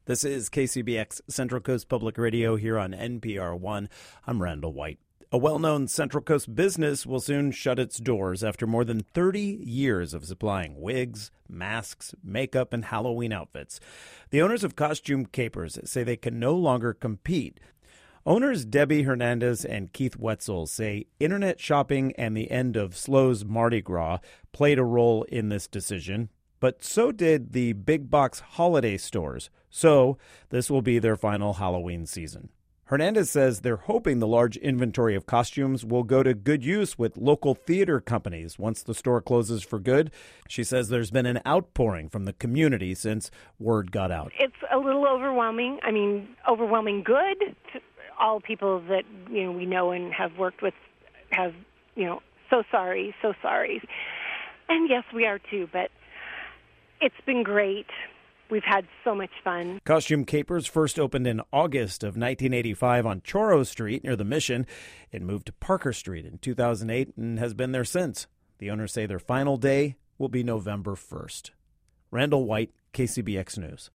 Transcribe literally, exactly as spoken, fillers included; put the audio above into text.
This is K C B X Central Coast Public Radio here on N P R one. I'm Randall White. A well-known Central Coast business will soon shut its doors after more than thirty years of supplying wigs, masks, makeup, and Halloween outfits. The owners of Costume Capers say they can no longer compete. Owners Debbie Hernandez and Keith Wetzel say internet shopping and the end of Slow's Mardi Gras played a role in this decision. But so did the big box holiday stores. So this will be their final Halloween season. Hernandez says they're hoping the large inventory of costumes will go to good use with local theater companies once the store closes for good. She says there's been an outpouring from the community since word got out. It's a little overwhelming. I mean, overwhelming good. All people that, you know, we know and have worked with have, you know, so sorry, so sorry. And yes, we are too, but it's been great. We've had so much fun. Costume Capers first opened in August of nineteen eighty-five on Choro Street near the Mission. It moved to Parker Street in two thousand eight and has been there since. The owners say their final day will be November first. Randall White, K C B X News.